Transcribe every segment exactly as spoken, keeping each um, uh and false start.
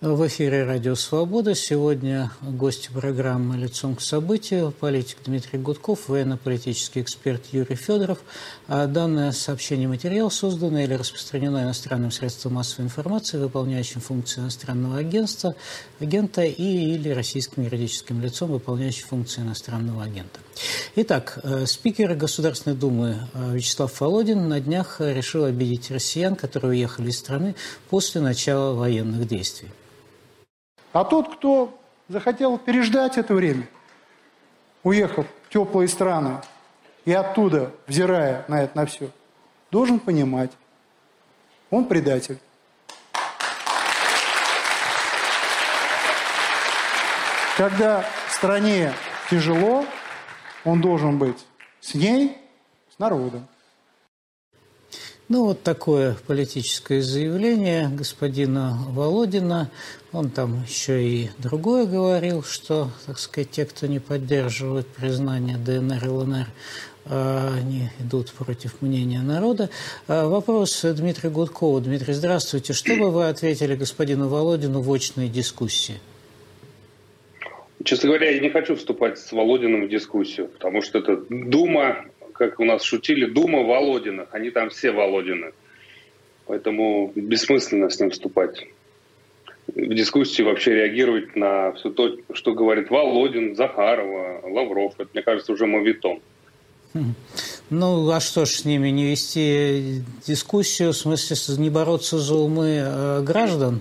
В эфире «Радио Свобода». Сегодня гости программы «Лицом к событию», политик Дмитрий Гудков, военно-политический эксперт Юрий Федоров. Данное сообщение материал создано или распространено иностранным средством массовой информации, выполняющим функции иностранного агентства, агента и или российским юридическим лицом, выполняющим функции иностранного агента. Итак, спикер Государственной Думы Вячеслав Володин на днях решил обидеть россиян, которые уехали из страны после начала военных действий. А тот, кто захотел переждать это время, уехав в теплые страны и оттуда, взирая на это на все, должен понимать, он предатель. Когда в стране тяжело, он должен быть с ней, с народом. Ну, вот такое политическое заявление господина Володина. Он там еще и другое говорил, что, так сказать, те, кто не поддерживает признание ДНР и ЛНР, они идут против мнения народа. Вопрос Дмитрию Гудкову. Дмитрий, здравствуйте. Что бы вы ответили господину Володину в очной дискуссии? Честно говоря, я не хочу вступать с Володиным в дискуссию, потому что это Дума, как у нас шутили, Дума Володиных, они там все Володины. Поэтому бессмысленно с ним вступать в дискуссию, вообще реагировать на все то, что говорит Володин, Захарова, Лавров. Это, мне кажется, уже моветон. Ну, а что ж с ними, не вести дискуссию, в смысле не бороться за умы граждан?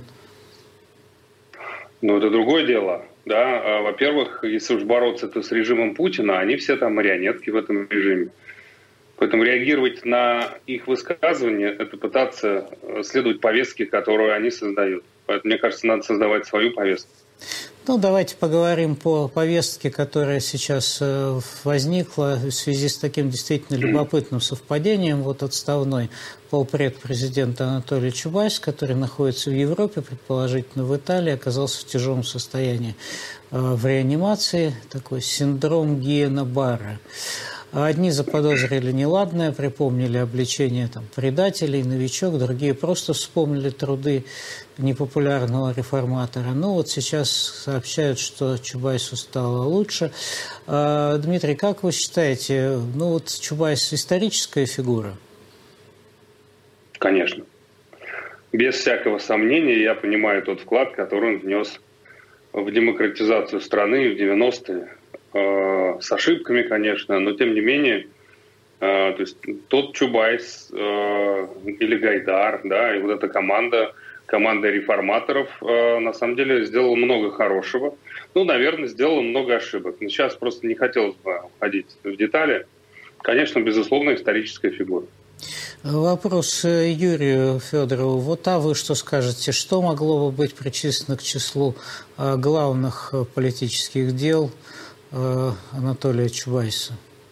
Ну, это другое дело. Да, во-первых, если уж бороться то с режимом Путина, они все там марионетки в этом режиме. Поэтому реагировать на их высказывания – это пытаться следовать повестке, которую они создают. Поэтому, мне кажется, надо создавать свою повестку. Ну, давайте поговорим по повестке, которая сейчас возникла в связи с таким действительно любопытным совпадением. Вот отставной полпред президента Анатолий Чубайс, который находится в Европе, предположительно в Италии, оказался в тяжелом состоянии в реанимации, такой синдром Гиена-Барре. Одни заподозрили неладное, припомнили обличение там, предателей, новичок, другие просто вспомнили труды непопулярного реформатора. Ну вот сейчас сообщают, что Чубайсу стало лучше. А, Дмитрий, как вы считаете, ну вот Чубайс историческая фигура? Конечно. Без всякого сомнения я понимаю тот вклад, который он внес в демократизацию страны в девяностые. С ошибками, конечно, но тем не менее, то есть тот Чубайс или Гайдар, да, и вот эта команда, команда реформаторов, на самом деле сделала много хорошего. Ну, наверное, сделала много ошибок. Но сейчас просто не хотелось бы уходить в детали. Конечно, безусловно, историческая фигура. Вопрос Юрию Федорову. Вот а вы что скажете? Что могло бы быть причислено к числу главных политических дел Анатолия Чубайса?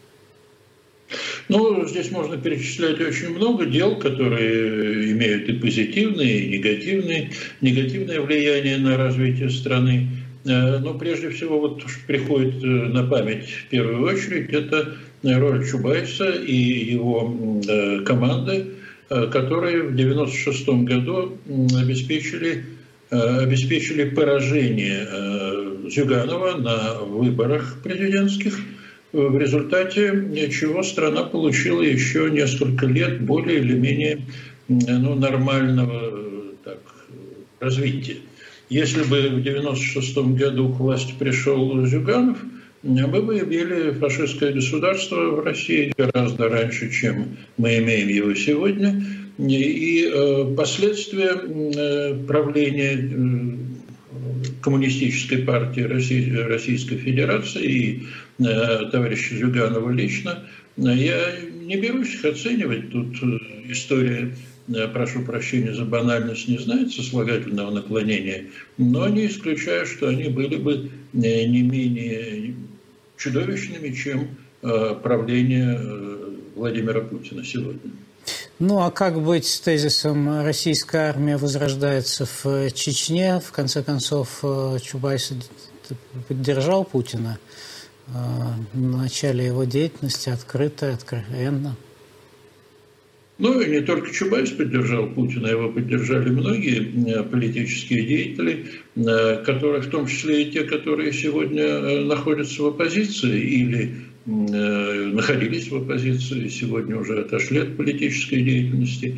Ну, здесь можно перечислять очень много дел, которые имеют и позитивные, и негативные, негативное влияние на развитие страны. Но прежде всего, вот то, что приходит на память в первую очередь, это роль Чубайса и его команды, которые в девяносто шестом году обеспечили обеспечили поражение Зюганова на выборах президентских, в результате чего страна получила еще несколько лет более или менее ну, нормального так, развития. Если бы в девяносто шестом году к власти пришел Зюганов, мы бы имели фашистское государство в России гораздо раньше, чем мы имеем его сегодня. И последствия правления коммунистической партии Российской Федерации и товарища Зюганова лично, я не берусь их оценивать. Тут история, прошу прощения за банальность, не знает сослагательного наклонения, но не исключаю, что они были бы не менее чудовищными, чем правление Владимира Путина сегодня. Ну, а как быть с тезисом «российская армия возрождается в Чечне»? В конце концов, Чубайс поддержал Путина в начале его деятельности, открыто, откровенно. Ну, и не только Чубайс поддержал Путина, его поддержали многие политические деятели, которые, в том числе и те, которые сегодня находятся в оппозиции или находились в оппозиции, сегодня уже отошли от политической деятельности.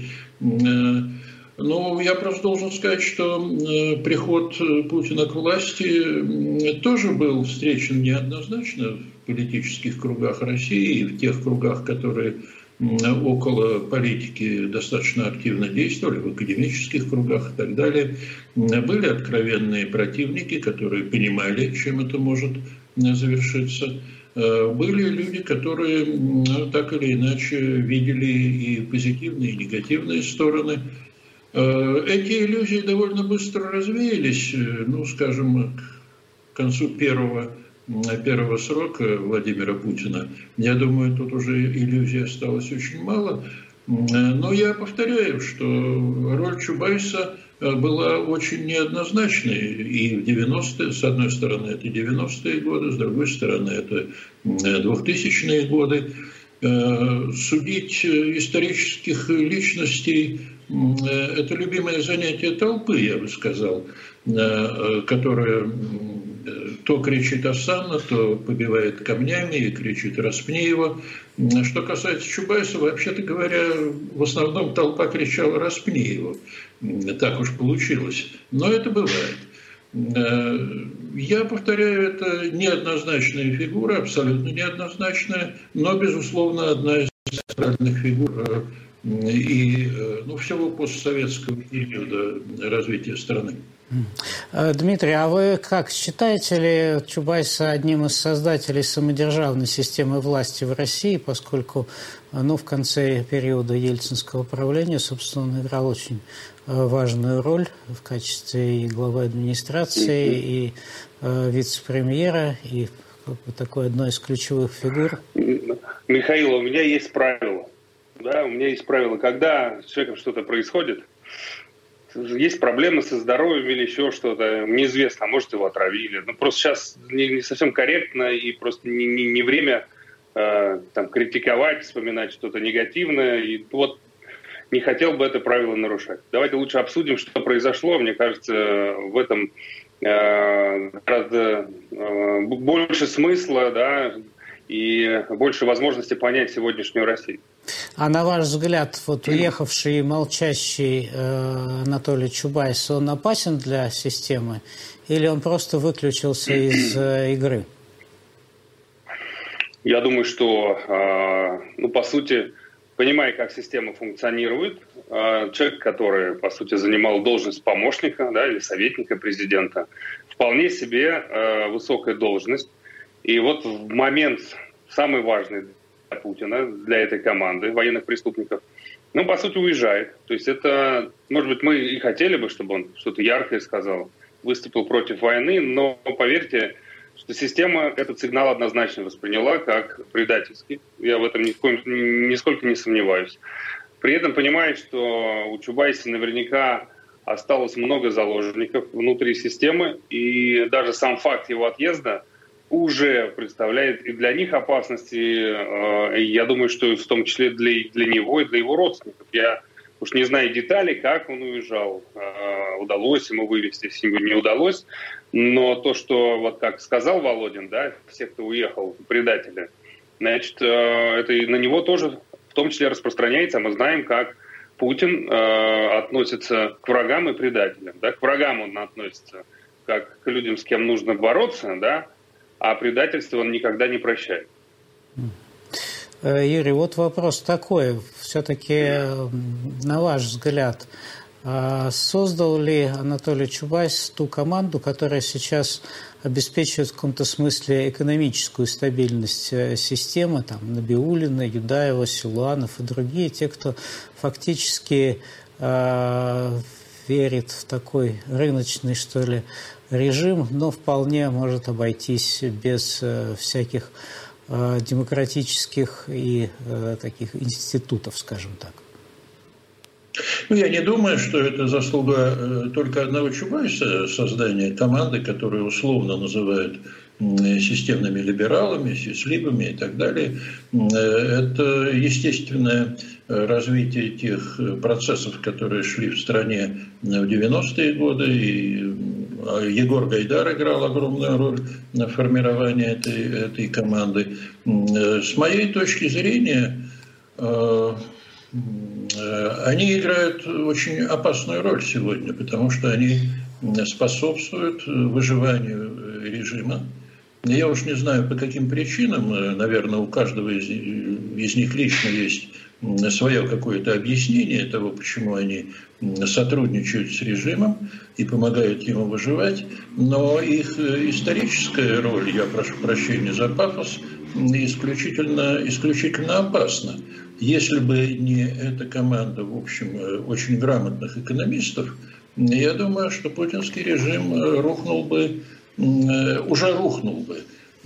Но я просто должен сказать, что приход Путина к власти тоже был встречен неоднозначно в политических кругах России и в тех кругах, которые около политики достаточно активно действовали, в академических кругах и так далее. Были откровенные противники, которые понимали, чем это может завершиться. Были люди, которые так или иначе видели и позитивные, и негативные стороны. Эти иллюзии довольно быстро развеялись, ну, скажем, к концу первого, первого срока Владимира Путина. Я думаю, тут уже иллюзий осталось очень мало. Но я повторяю, что роль Чубайса была очень неоднозначной. И в девяностые, с одной стороны, это девяностые годы, с другой стороны, это двухтысячные годы. Судить исторических личностей – это любимое занятие толпы, я бы сказал, которая то кричит «Осанна», то побивает камнями и кричит «Распни его». Что касается Чубайса, вообще-то говоря, в основном толпа кричала «Распни его». Так уж получилось. Но это бывает. Я повторяю, это неоднозначная фигура, абсолютно неоднозначная, но, безусловно, одна из центральных фигур и, ну, всего постсоветского периода развития страны. Дмитрий, а вы как, считаете ли Чубайса одним из создателей самодержавной системы власти в России, поскольку, ну, в конце периода ельцинского правления, собственно, он играл очень важную роль в качестве и главы администрации, mm-hmm. и э, вице-премьера, и как бы, такой одной из ключевых фигур? Михаил, у меня есть правило. Да, у меня есть правило, когда с человеком что-то происходит, есть проблемы со здоровьем или еще что-то, неизвестно, а может, его отравили. Ну, просто сейчас не, не совсем корректно и просто не, не, не время э, там, критиковать, вспоминать что-то негативное. И вот не хотел бы это правило нарушать. Давайте лучше обсудим, что произошло. Мне кажется, в этом э, гораздо э, больше смысла, да, и больше возможности понять сегодняшнюю Россию. А на ваш взгляд, вот уехавший и молчащий э, Анатолий Чубайс, он опасен для системы или он просто выключился из э, игры? Я думаю, что, э, ну, по сути, понимая, как система функционирует, э, человек, который, по сути, занимал должность помощника, да, или советника президента, вполне себе э, высокая должность. И вот в момент самый важный для Путина, для этой команды военных преступников, ну, по сути, уезжает. То есть это, может быть, мы и хотели бы, чтобы он что-то яркое сказал, выступил против войны, но поверьте, что система этот сигнал однозначно восприняла как предательский. Я в этом ни в коем, нисколько не сомневаюсь. При этом понимает, что у Чубайса наверняка осталось много заложников внутри системы, и даже сам факт его отъезда уже представляет и для них опасности, э, я думаю, что в том числе для, для него и для его родственников. Я уж не знаю деталей, как он уезжал, э, удалось ему вывести семью, не удалось, но то, что, вот как сказал Володин, да, все, кто уехал, предатели, значит, э, это и на него тоже в том числе распространяется. Мы знаем, как Путин э, относится к врагам и предателям. Да? К врагам он относится как к людям, с кем нужно бороться, да, а предательство он никогда не прощает. Юрий, вот вопрос такой. Все-таки, на ваш взгляд, создал ли Анатолий Чубайс ту команду, которая сейчас обеспечивает в каком-то смысле экономическую стабильность системы, там, Набиуллина, Юдаева, Силуанов и другие, те, кто фактически э, верит в такой рыночный, что ли, режим, но вполне может обойтись без э, всяких э, демократических и э, таких институтов, скажем так. Ну, я не думаю, что это заслуга э, только одного Чубайса, создания команды, которую условно называют системными либералами, сислибами и так далее. Это естественное развитие тех процессов, которые шли в стране в девяностые годы, и Егор Гайдар играл огромную роль на формировании этой, этой команды. С моей точки зрения, они играют очень опасную роль сегодня, потому что они способствуют выживанию режима. Я уж не знаю, по каким причинам, наверное, у каждого из, из них лично есть свое какое-то объяснение того, почему они сотрудничают с режимом и помогают ему выживать, но их историческая роль, я прошу прощения за пафос, исключительно, исключительно опасна. Если бы не эта команда, в общем, очень грамотных экономистов, я думаю, что путинский режим рухнул бы, уже рухнул бы.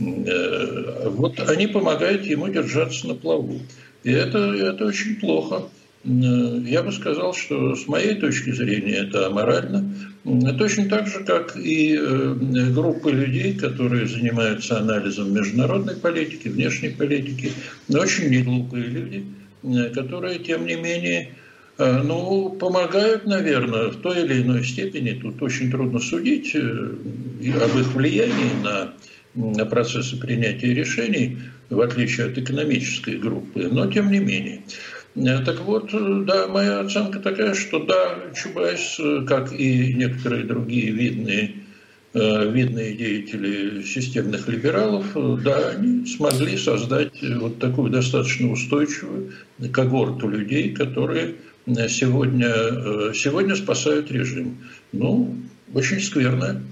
Вот они помогают ему держаться на плаву. И это, это очень плохо. Я бы сказал, что с моей точки зрения это аморально. Точно так же, как и группы людей, которые занимаются анализом международной политики, внешней политики. Очень неглупые люди, которые, тем не менее, ну, помогают, наверное, в той или иной степени. Тут очень трудно судить об их влиянии на, на процессы принятия решений, в отличие от экономической группы, но тем не менее. Так вот, да, моя оценка такая, что да, Чубайс, как и некоторые другие видные, видные деятели системных либералов, да, они смогли создать вот такую достаточно устойчивую когорту людей, которые сегодня, сегодня спасают режим. Ну, очень скверно.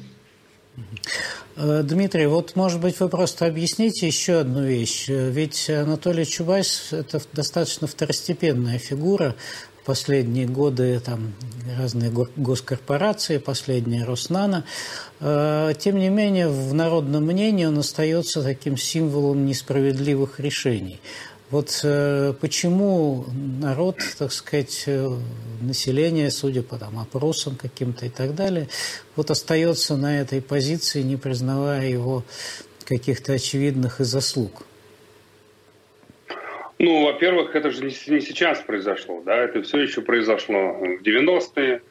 Дмитрий, вот, может быть, вы просто объясните еще одну вещь. Ведь Анатолий Чубайс – это достаточно второстепенная фигура. В последние годы там разные госкорпорации, последняя Роснано. Тем не менее, в народном мнении он остается таким символом несправедливых решений. Вот э, почему народ, так сказать, население, судя по там, опросам каким-то и так далее, вот остается на этой позиции, не признавая его каких-то очевидных и заслуг? Ну, во-первых, это же не, не сейчас произошло, да, это все еще произошло в девяностые.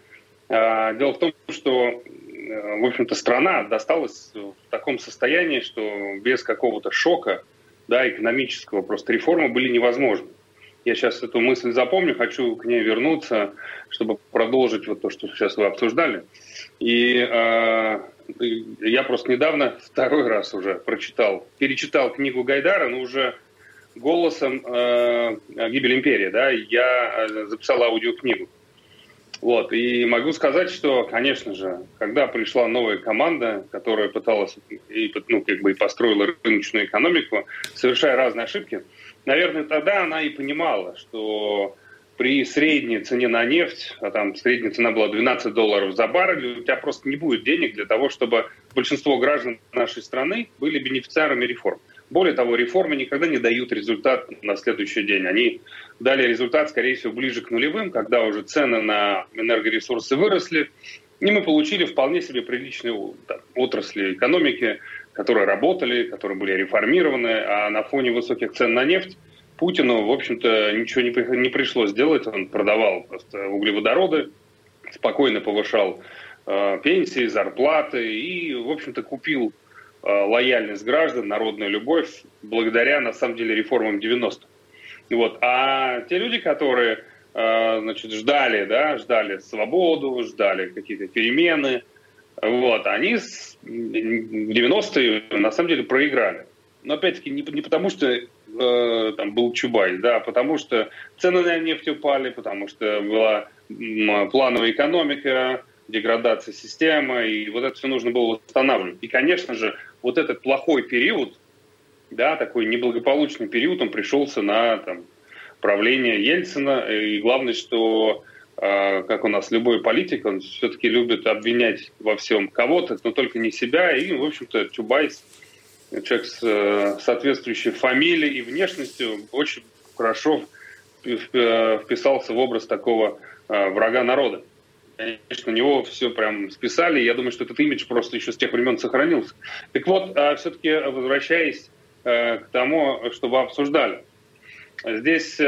Дело в том, что, в общем-то, страна досталась в таком состоянии, что без какого-то шока, да, экономического, просто реформы были невозможны. Я сейчас эту мысль запомню, хочу к ней вернуться, чтобы продолжить вот то, что сейчас вы обсуждали. И э, я просто недавно второй раз уже прочитал, перечитал книгу Гайдара, но уже голосом э, «Гибель империи», да, я записал аудиокнигу. Вот, и могу сказать, что, конечно же, когда пришла новая команда, которая пыталась и, ну, как бы и построила рыночную экономику, совершая разные ошибки, наверное, тогда она и понимала, что при средней цене на нефть, а там средняя цена была двенадцать долларов за баррель, у тебя просто не будет денег для того, чтобы большинство граждан нашей страны были бенефициарами реформ. Более того, реформы никогда не дают результат на следующий день. Они дали результат, скорее всего, ближе к нулевым, когда уже цены на энергоресурсы выросли, и мы получили вполне себе приличные там, отрасли экономики, которые работали, которые были реформированы, а на фоне высоких цен на нефть Путину, в общем-то, ничего не, не пришлось делать. Он продавал просто углеводороды, спокойно повышал э, пенсии, зарплаты и, в общем-то, купил лояльность граждан, народную любовь, благодаря, на самом деле, реформам девяностых. Вот. А те люди, которые значит, ждали, да, ждали свободу, ждали какие-то перемены, вот, они в девяностые, на самом деле, проиграли. Но, опять-таки, не, не потому, что э, там был Чубайс, да, а потому что цены на нефть упали, потому что была плановая экономика, деградация системы, и вот это все нужно было восстанавливать. И, конечно же, вот этот плохой период, да, такой неблагополучный период, он пришелся на там, правление Ельцина. И главное, что, э, как у нас любой политик, он все-таки любит обвинять во всем кого-то, но только не себя. И, в общем-то, Чубайс, человек с э, соответствующей фамилией и внешностью, очень хорошо вписался в образ такого э, врага народа. конечно, на него все прям списали. Я думаю, что этот имидж просто еще с тех времен сохранился. Так вот, все-таки возвращаясь к тому, что вы обсуждали. Здесь,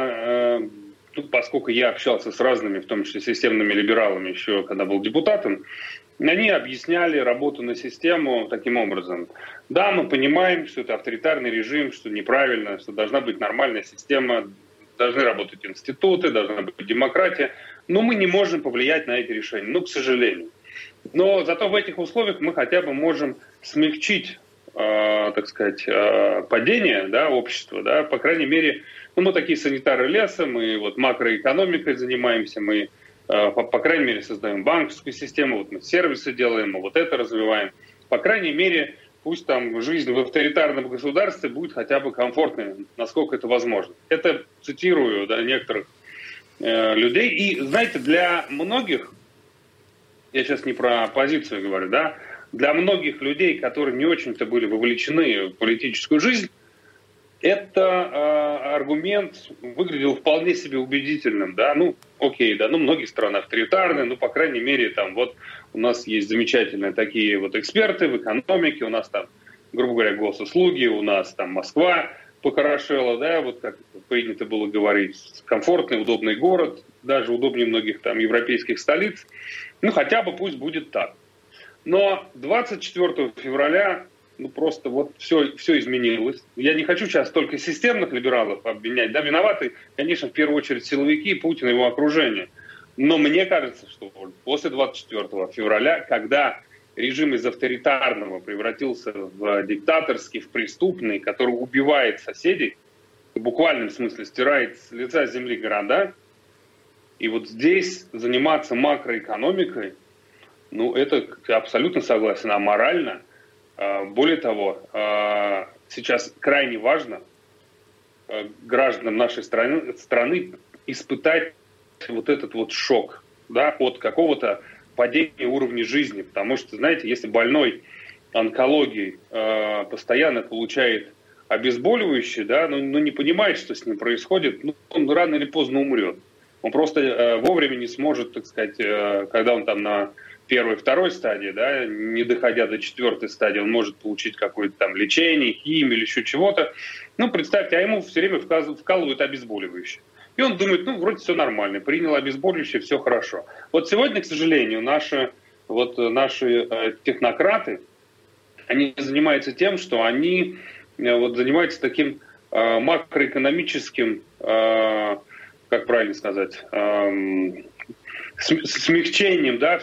ну, поскольку я общался с разными, в том числе системными либералами еще, когда был депутатом, они объясняли работу на систему таким образом. Да, мы понимаем, что это авторитарный режим, что неправильно, что должна быть нормальная система, должны работать институты, должна быть демократия, но мы не можем повлиять на эти решения, ну, к сожалению. Но зато в этих условиях мы хотя бы можем смягчить, э, так сказать, э, падение, да, общества, да, по крайней мере, ну, мы такие санитары леса, мы вот макроэкономикой занимаемся, мы, э, по, по крайней мере, создаем банковскую систему, вот мы сервисы делаем, мы вот это развиваем. По крайней мере, пусть там жизнь в авторитарном государстве будет хотя бы комфортной, насколько это возможно. Это цитирую, да, некоторых э, людей. И, знаете, для многих, я сейчас не про оппозицию говорю, да, для многих людей, которые не очень-то были вовлечены в политическую жизнь, это э, аргумент выглядел вполне себе убедительным, да, ну, окей, да, ну, многие страны авторитарные, ну, по крайней мере, там, вот, у нас есть замечательные такие вот эксперты в экономике, у нас там, грубо говоря, госуслуги, у нас там Москва похорошела, да, вот как принято было говорить, комфортный, удобный город, даже удобнее многих там европейских столиц, ну, хотя бы пусть будет так. Но двадцать четвёртого февраля, ну, просто вот все, все изменилось. Я не хочу сейчас только системных либералов обвинять. Да, виноваты, конечно, в первую очередь силовики, Путин и его окружение. Но мне кажется, что после двадцать четвёртого февраля, когда режим из авторитарного превратился в диктаторский, в преступный, который убивает соседей, в буквальном смысле стирает с лица земли города, и вот здесь заниматься макроэкономикой, ну, это абсолютно согласен, аморально. Более того, сейчас крайне важно гражданам нашей страны, страны испытать вот этот вот шок, да, от какого-то падения уровня жизни. Потому что, знаете, если больной онкологией постоянно получает обезболивающее, да, но, но не понимает, что с ним происходит, ну, он рано или поздно умрет. Он просто вовремя не сможет, так сказать, когда он там на первой, второй стадии, да, не доходя до четвертой стадии, он может получить какое-то там лечение, химию или еще чего-то. Ну, представьте, а ему все время вкалывают обезболивающее. И он думает, ну, вроде все нормально, принял обезболивающее, все хорошо. Вот сегодня, к сожалению, наши, вот, наши э, технократы, они занимаются тем, что они э, вот, занимаются таким э, макроэкономическим, э, как правильно сказать, э, смягчением, да,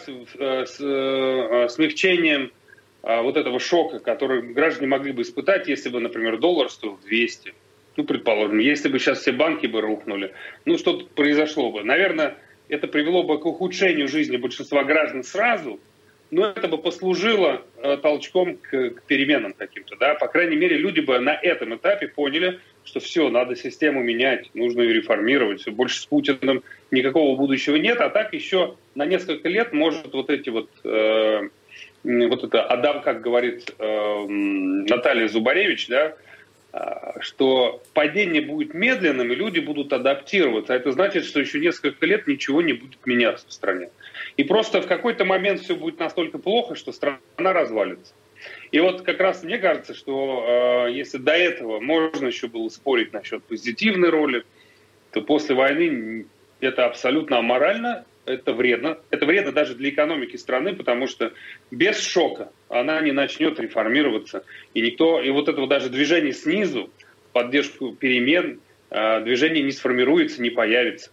смягчением вот этого шока, который граждане могли бы испытать, если бы, например, доллар стоил двести. Ну, предположим, если бы сейчас все банки бы рухнули, ну, что-то произошло бы. Наверное, это привело бы к ухудшению жизни большинства граждан сразу, но это бы послужило толчком к, к переменам каким-то, да. По крайней мере, люди бы на этом этапе поняли, что все, надо систему менять, нужно ее реформировать, все, больше с Путиным никакого будущего нет, а так еще на несколько лет может вот эти вот, э, вот это, Адам, как говорит э, Наталья Зубаревич, да, э, что падение будет медленным, и люди будут адаптироваться, а это значит, что еще несколько лет ничего не будет меняться в стране. И просто в какой-то момент все будет настолько плохо, что страна развалится. И вот как раз мне кажется, что э, если до этого можно еще было спорить насчет позитивной роли, то после войны это абсолютно аморально, это вредно. Это вредно даже для экономики страны, потому что без шока она не начнет реформироваться. И никто, и вот этого даже движение снизу, в поддержку перемен, э, движение не сформируется, не появится.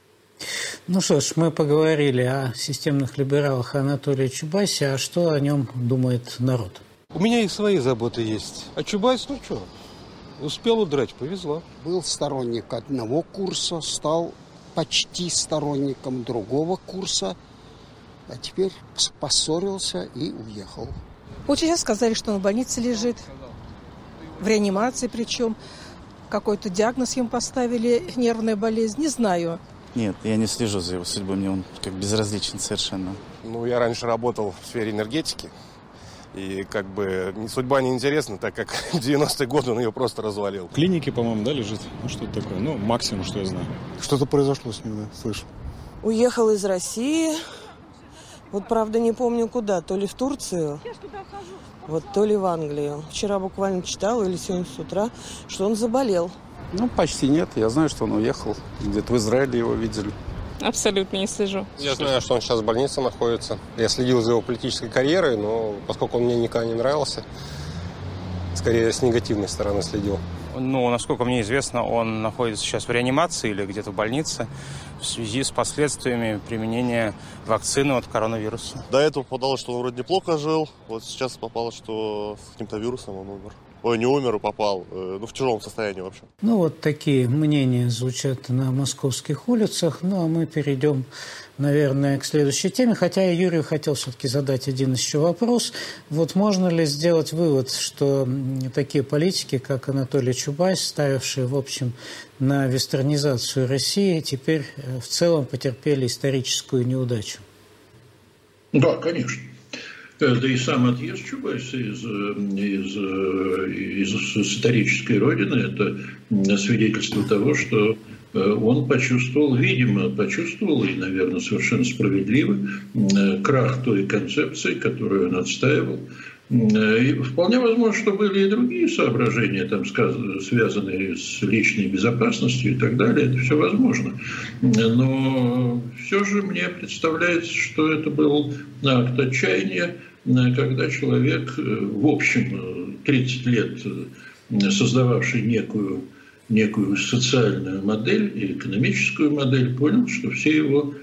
Ну что ж, мы поговорили о системных либералах Анатолии Чубайсе, а что о нем думает народ? У меня и свои заботы есть. А Чубайс, ну что, успел удрать, повезло. Был сторонник одного курса, стал почти сторонником другого курса, а теперь поссорился и уехал. Вот сейчас сказали, что он в больнице лежит, в реанимации причем. Какой-то диагноз ему поставили, нервная болезнь, не знаю. Нет, я не слежу за его судьбой, мне он как безразличен совершенно. Ну, я раньше работал в сфере энергетики, и как бы судьба неинтересна, так как в девяностые годы он ее просто развалил. В клинике, по-моему, да, лежит? Ну, что-то такое, ну, максимум, что я знаю. Что-то произошло с ним, да, слышу. Уехал из России, Вот, правда, не помню куда, то ли в Турцию, вот, то ли в Англию. Вчера буквально читала, или сегодня с утра, что он заболел. Ну, почти нет. Я знаю, что он уехал. Где-то в Израиле его видели. Абсолютно не слежу. Я знаю, что он сейчас в больнице находится. Я следил за его политической карьерой, но поскольку он мне никогда не нравился, скорее с негативной стороны следил. Ну, насколько мне известно, он находится сейчас в реанимации или где-то в больнице в связи с последствиями применения вакцины от коронавируса. До этого попадало, что он вроде неплохо жил. Вот сейчас попало, что с каким-то вирусом он умер. Ой, не умер, и попал. Ну, в тяжелом состоянии вообще. Ну, вот такие мнения звучат на московских улицах. Ну, а мы перейдем, наверное, к следующей теме. Хотя я Юрию хотел все-таки задать один еще вопрос. Вот можно ли сделать вывод, что такие политики, как Анатолий Чубайс, ставившие, в общем, на вестернизацию России, теперь в целом потерпели историческую неудачу? Да, конечно. Да и сам отъезд Чубайса из, из, из, из исторической родины – это свидетельство того, что он почувствовал, видимо, почувствовал, и, наверное, совершенно справедливо, крах той концепции, которую он отстаивал. И вполне возможно, что были и другие соображения, там, связанные с личной безопасностью и так далее. Это все возможно. Но все же мне представляется, что это был акт отчаяния, когда человек, в общем, тридцать лет создававший некую, некую социальную модель и экономическую модель, понял, что все его,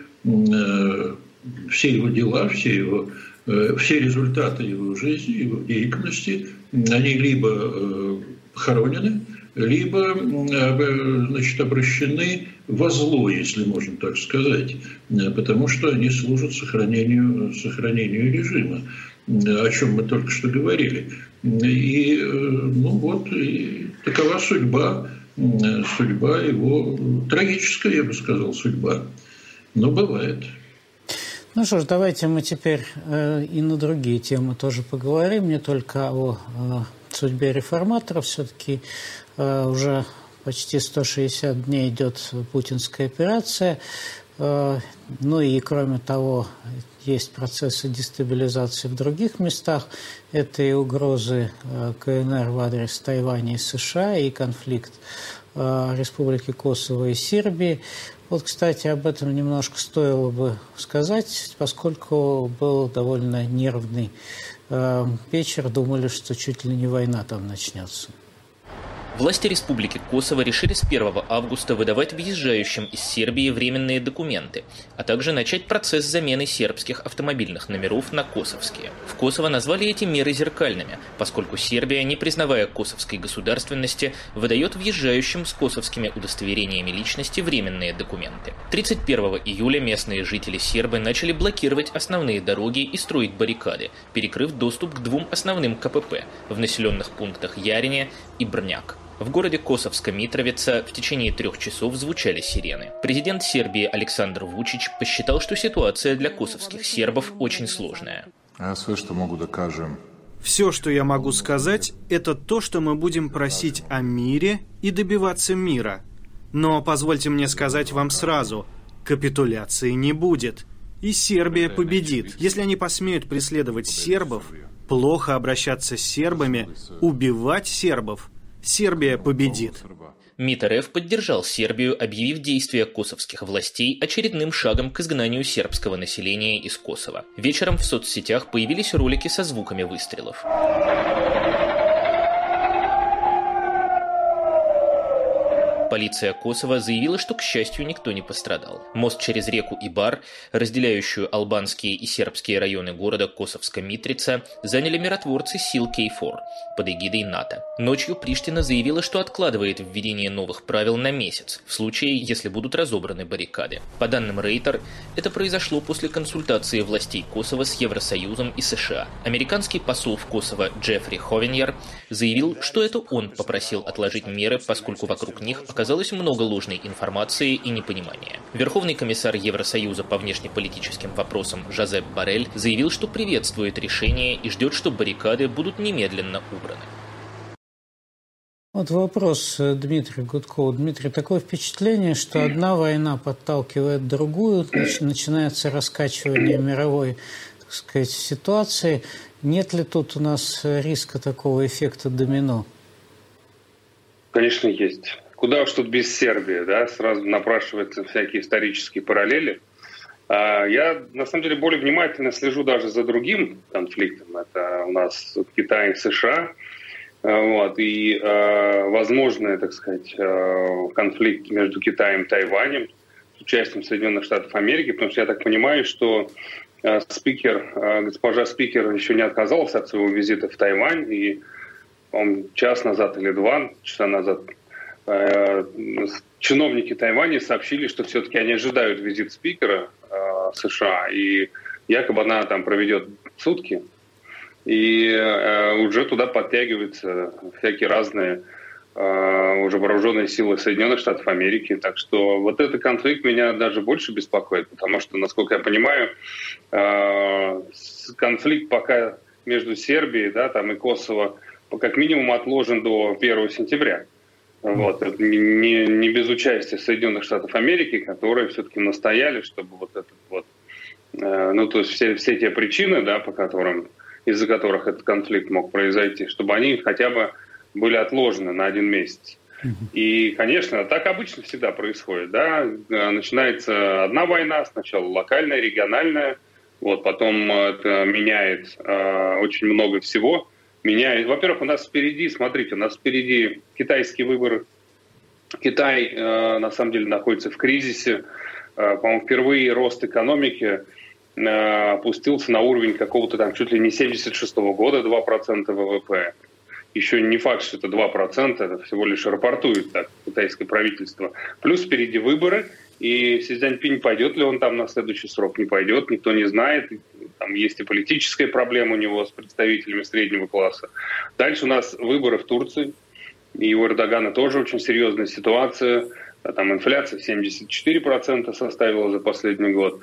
все его дела, все его все результаты его жизни, его деятельности, они либо похоронены, либо, значит, обращены во зло, если можно так сказать, потому что они служат сохранению, сохранению режима, о чем мы только что говорили. И, ну вот, и такова судьба, судьба его, трагическая, я бы сказал, судьба, но бывает. Ну что ж, давайте мы теперь э, и на другие темы тоже поговорим, не только о э, судьбе реформаторов. Все-таки э, уже почти сто шестьдесят дней идет путинская операция. Э, ну и кроме того, есть процессы дестабилизации в других местах. Это и угрозы э, КНР в адрес Тайваня и США, и конфликт э, Республики Косово и Сербии. Вот, кстати, об этом немножко стоило бы сказать, поскольку был довольно нервный э, вечер. Думали, что чуть ли не война там начнется. Власти Республики Косово решили с первого августа выдавать въезжающим из Сербии временные документы, а также начать процесс замены сербских автомобильных номеров на косовские. В Косово назвали эти меры зеркальными, поскольку Сербия, не признавая косовской государственности, выдает въезжающим с косовскими удостоверениями личности временные документы. тридцать первого июля местные жители сербы начали блокировать основные дороги и строить баррикады, перекрыв доступ к двум основным КПП в населенных пунктах Ярине и Брняк. В городе Косовска-Митровица в течение трех часов звучали сирены. Президент Сербии Александр Вучич посчитал, что ситуация для косовских сербов очень сложная. А все, что могу докажем. Все, что я могу сказать, это то, что мы будем просить о мире и добиваться мира. Но позвольте мне сказать вам сразу, капитуляции не будет. И Сербия победит. Если они посмеют преследовать сербов, плохо обращаться с сербами, убивать сербов, Сербия победит. МИД РФ поддержал Сербию, объявив действия косовских властей очередным шагом к изгнанию сербского населения из Косово. Вечером в соцсетях появились ролики со звуками выстрелов. Полиция Косово заявила, что, к счастью, никто не пострадал. Мост через реку Ибар, разделяющую албанские и сербские районы города Косовска-Митрица, заняли миротворцы сил кей фор под эгидой НАТО. Ночью Приштина заявила, что откладывает введение новых правил на месяц, в случае, если будут разобраны баррикады. По данным Рейтер, это произошло после консультации властей Косово с Евросоюзом и США. Американский посол в Косово Джеффри Ховеньер заявил, что это он попросил отложить меры, поскольку вокруг них оказалось много ложной информации и непонимания. Верховный комиссар Евросоюза по внешнеполитическим вопросам Жозеп Боррель заявил, что приветствует решение и ждет, что баррикады будут немедленно убраны. Вот вопрос Дмитрию Гудкову. Дмитрий, такое впечатление, что одна война подталкивает другую, начинается раскачивание мировой, так сказать, ситуации. Нет ли тут у нас риска такого эффекта домино? Конечно, есть. Куда уж тут без Сербии, да? Сразу напрашиваются всякие исторические параллели. Я, на самом деле, более внимательно слежу даже за другим конфликтом. Это у нас Китай и США. Вот, и э, возможный, так сказать, э, конфликт между Китаем и Тайванем с участием Соединенных Штатов Америки, потому что я так понимаю, что э, спикер, э, госпожа спикер еще не отказалась от своего визита в Тайвань, и, по-моему, час назад или два часа назад э, чиновники Тайваня сообщили, что все-таки они ожидают визит спикера э, США, и якобы она там проведет сутки. И э, уже туда подтягиваются всякие разные э, уже вооруженные силы Соединенных Штатов Америки. Так что вот этот конфликт меня даже больше беспокоит, потому что, насколько я понимаю, э, конфликт пока между Сербией, да, там и Косово как минимум отложен до первого сентября. Вот. Не, не без участия Соединенных Штатов Америки, которые все-таки настояли, чтобы вот этот вот, э, ну то есть все, все те причины, да, по которым из-за которых этот конфликт мог произойти, чтобы они хотя бы были отложены на один месяц. Uh-huh. И, конечно, так обычно всегда происходит. Да? Начинается одна война, сначала локальная, региональная, вот, потом это меняет э, очень много всего. Меняет. Во-первых, у нас впереди, смотрите, у нас впереди китайские выборы. Китай, э, на самом деле, находится в кризисе. Э, по-моему, впервые рост экономики опустился на уровень какого-то там чуть ли не семьдесят шестого года, два процента ВВП. Еще не факт, что это два процента, это всего лишь рапортует так китайское правительство. Плюс впереди выборы, и Си Цзиньпинь, пойдет ли он там на следующий срок, не пойдет, никто не знает. Там есть и политическая проблема у него с представителями среднего класса. Дальше у нас выборы в Турции, и у Эрдогана тоже очень серьезная ситуация. Там инфляция семьдесят четыре процента составила за последний год.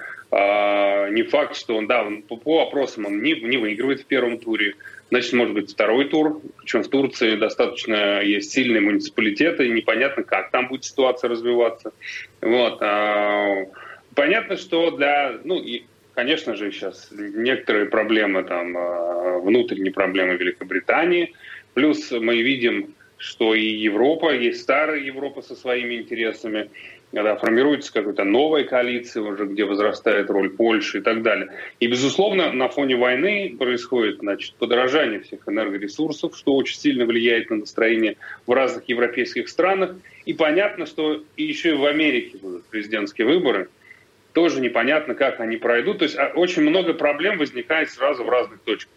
А, не факт, что он, да, он, по, по опросам он не, не выигрывает в первом туре. Значит, может быть, второй тур. Причем в Турции достаточно есть сильные муниципалитеты, и непонятно, как там будет ситуация развиваться. Вот. А, понятно, что для... Ну, и, конечно же, сейчас некоторые проблемы, там, внутренние проблемы Великобритании. Плюс мы видим, что и Европа, есть старая Европа со своими интересами, когда формируется какая-то новая коалиция уже, где возрастает роль Польши и так далее. И, безусловно, на фоне войны происходит, значит, подорожание всех энергоресурсов, что очень сильно влияет на настроение в разных европейских странах. И понятно, что и еще и в Америке будут президентские выборы. Тоже непонятно, как они пройдут. То есть очень много проблем возникает сразу в разных точках.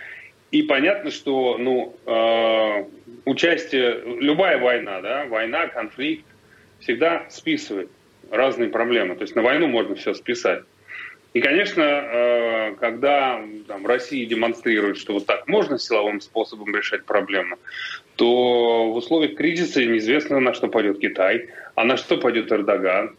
И понятно, что ну, э, участие, любая война, да, война, конфликт, всегда списывает разные проблемы. То есть на войну можно все списать. И, конечно, э, когда там, Россия демонстрирует, что вот так можно силовым способом решать проблемы, то в условиях кризиса неизвестно, на что пойдет Китай, а на что пойдет Эрдоган.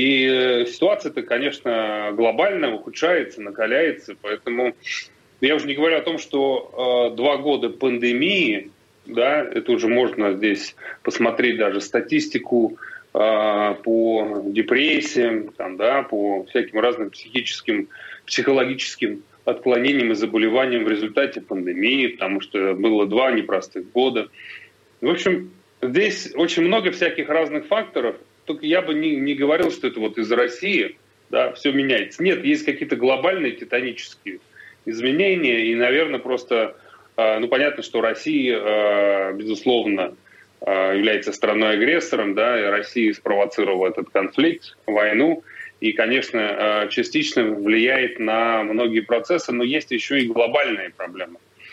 И ситуация-то, конечно, глобально ухудшается, накаляется, поэтому... Я уже не говорю о том, что э, два года пандемии, да, это уже можно здесь посмотреть даже статистику э, по депрессиям, там, да, по всяким разным психическим, психологическим отклонениям и заболеваниям в результате пандемии, потому что было два непростых года. В общем, здесь очень много всяких разных факторов, только я бы не, не говорил, что это вот из-за России, да, все меняется. Нет, есть какие-то глобальные титанические изменения, и, наверное, просто, ну, понятно, что Россия, безусловно, является страной-агрессором, да, и Россия спровоцировала этот конфликт, войну, и, конечно, частично влияет на многие процессы, но есть еще и глобальные проблемы.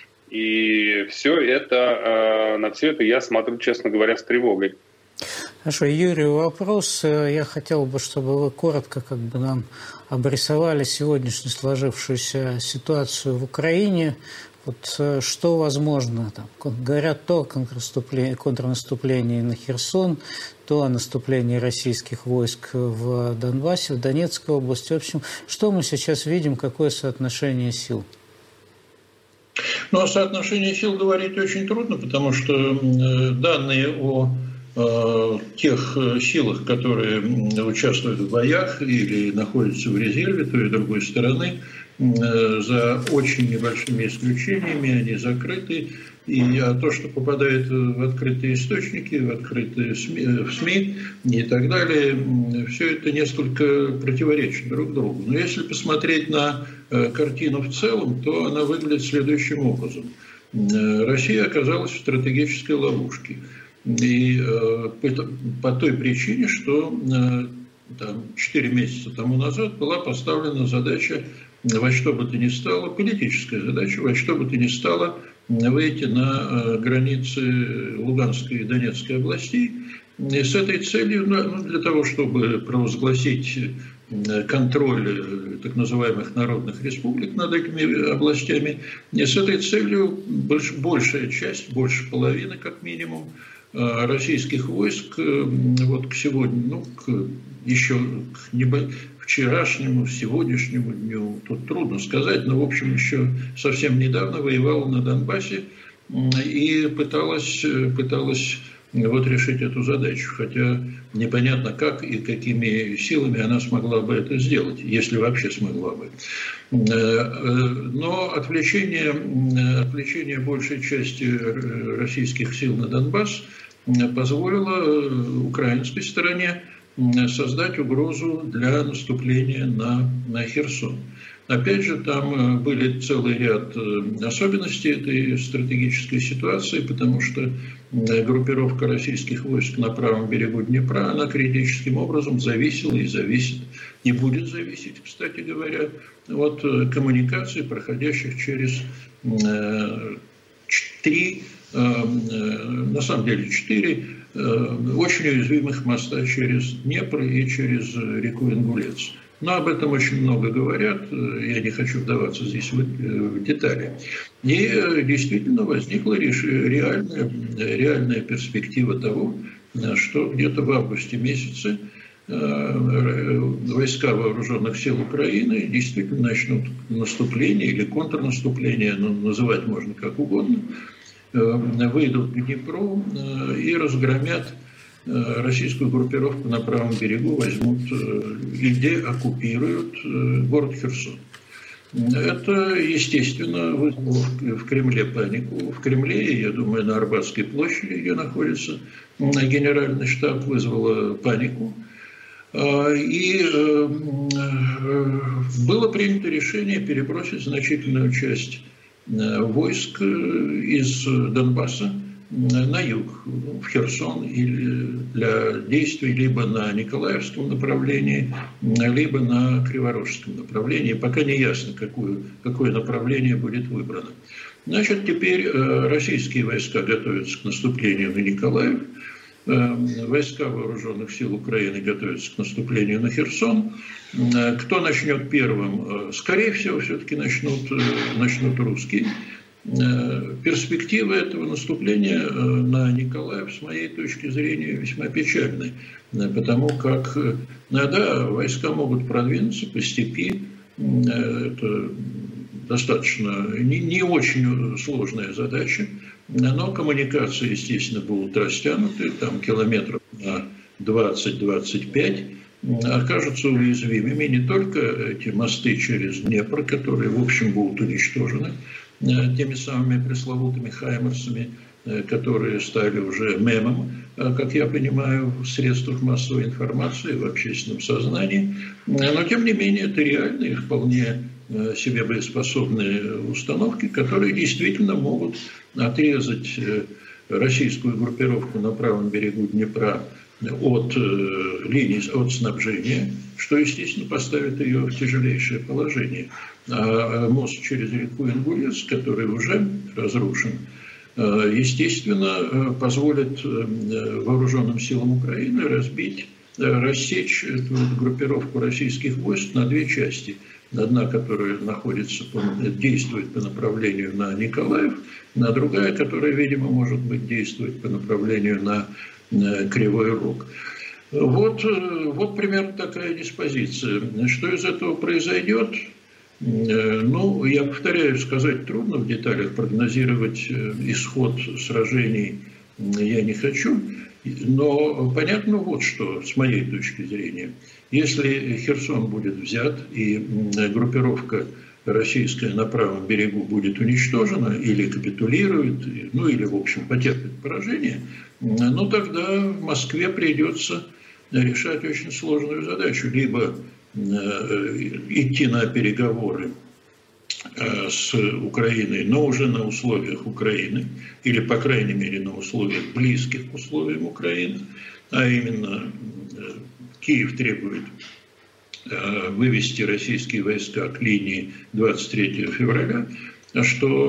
И все это, на все это я смотрю, честно говоря, с тревогой. Хорошо, Юрий, вопрос. Я хотел бы, чтобы вы коротко как бы нам обрисовали сегодняшнюю сложившуюся ситуацию в Украине. Вот что возможно? Там, говорят то о контрнаступлении, контрнаступлении на Херсон, то о наступлении российских войск в Донбассе, в Донецкой области. В общем, что мы сейчас видим, какое соотношение сил? Ну, о соотношении сил говорить очень трудно, потому что данные о тех силах, которые участвуют в боях или находятся в резерве той и другой стороны, за очень небольшими исключениями, они закрыты. И а то, что попадает в открытые источники, в открытые СМИ, в СМИ и так далее, все это несколько противоречит друг другу. Но если посмотреть на картину в целом, то она выглядит следующим образом. Россия оказалась в стратегической ловушке. И по той причине, что там, четыре месяца тому назад была поставлена задача во что бы то ни стало, политическая задача, во что бы то ни стало выйти на границы Луганской и Донецкой областей. И с этой целью, ну, для того, чтобы провозгласить контроль так называемых народных республик над этими областями, и с этой целью больш, большая часть, больше половины как минимум, российских войск вот к сегодня, ну, к, еще к небо, вчерашнему, сегодняшнему дню, тут трудно сказать, но, в общем, еще совсем недавно воевала на Донбассе и пыталась, пыталась вот решить эту задачу, хотя непонятно как и какими силами она смогла бы это сделать, если вообще смогла бы. Но отвлечение, отвлечение большей части российских сил на Донбасс позволило украинской стороне создать угрозу для наступления на, на Херсон. Опять же, там были целый ряд особенностей этой стратегической ситуации, потому что группировка российских войск на правом берегу Днепра, она критическим образом зависела и зависит, и будет зависеть, кстати говоря, от коммуникаций, проходящих через три, на самом деле четыре, очень уязвимых моста через Днепр и через реку Ингулец. Но об этом очень много говорят, я не хочу вдаваться здесь в детали. И действительно возникла реальная, реальная перспектива того, что где-то в августе месяце войска вооруженных сил Украины действительно начнут наступление или контрнаступление, ну, называть можно как угодно, выйдут к Днепру и разгромят российскую группировку на правом берегу, возьмут и деоккупируют город Херсон. Это, естественно, вызвало в Кремле панику. В Кремле, я думаю, на Арбатской площади, где находится генеральный штаб, вызвало панику. И было принято решение перебросить значительную часть войск из Донбасса на юг, в Херсон, или для действий либо на Николаевском направлении, либо на Криворожском направлении. Пока не ясно, какое, какое направление будет выбрано. Значит, теперь российские войска готовятся к наступлению на Николаев, войска вооруженных сил Украины готовятся к наступлению на Херсон. Кто начнет первым? Скорее всего, все-таки начнут, начнут русские. Перспективы этого наступления на Николаев, с моей точки зрения, весьма печальны, потому как, да, войска могут продвинуться по степи, это достаточно не, не очень сложная задача, но коммуникации, естественно, будут растянуты, там километров на двадцать-двадцать пять, окажутся уязвимыми не только эти мосты через Днепр, которые, в общем, будут уничтожены теми самыми пресловутыми хаймерсами, которые стали уже мемом, как я понимаю, в средствах массовой информации, в общественном сознании. Но, тем не менее, это реальные, вполне себе боеспособные установки, которые действительно могут отрезать российскую группировку на правом берегу Днепра от линий, от снабжения, что, естественно, поставит ее в тяжелейшее положение. А мост через реку Ингулец, который уже разрушен, естественно, позволит вооруженным силам Украины разбить, рассечь эту группировку российских войск на две части. Одна, которая находится, действует по направлению на Николаев, а другая, которая, видимо, может быть, действует по направлению на Кривой Рог. Вот, вот примерно такая диспозиция. Что из этого произойдет? Ну, я повторяю, сказать трудно в деталях, прогнозировать исход сражений я не хочу, но понятно вот что, с моей точки зрения. Если Херсон будет взят и группировка российская на правом берегу будет уничтожена или капитулирует, ну или, в общем, потерпит поражение, ну тогда Москве придется решать очень сложную задачу. Либо идти на переговоры с Украиной, но уже на условиях Украины, или, по крайней мере, на условиях близких к условиям Украины, а именно Киев требует вывести российские войска к линии двадцать третьего февраля, что,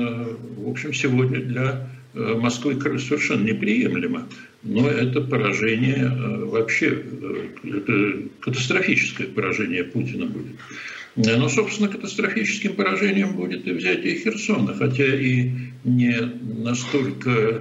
в общем, сегодня для Москвы совершенно неприемлемо. Но это поражение вообще, это катастрофическое поражение Путина будет. Но, собственно, катастрофическим поражением будет и взятие Херсона, хотя и не настолько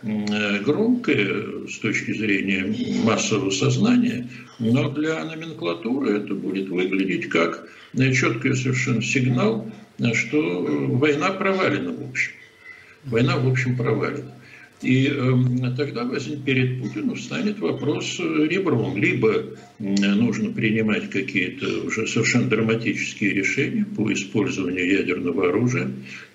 громкое с точки зрения массового сознания, но для номенклатуры это будет выглядеть как четкий совершенно сигнал, что война провалена в общем. Война в общем провалена. И э, тогда перед Путиным встанет вопрос ребром. Либо нужно принимать какие-то уже совершенно драматические решения по использованию ядерного оружия,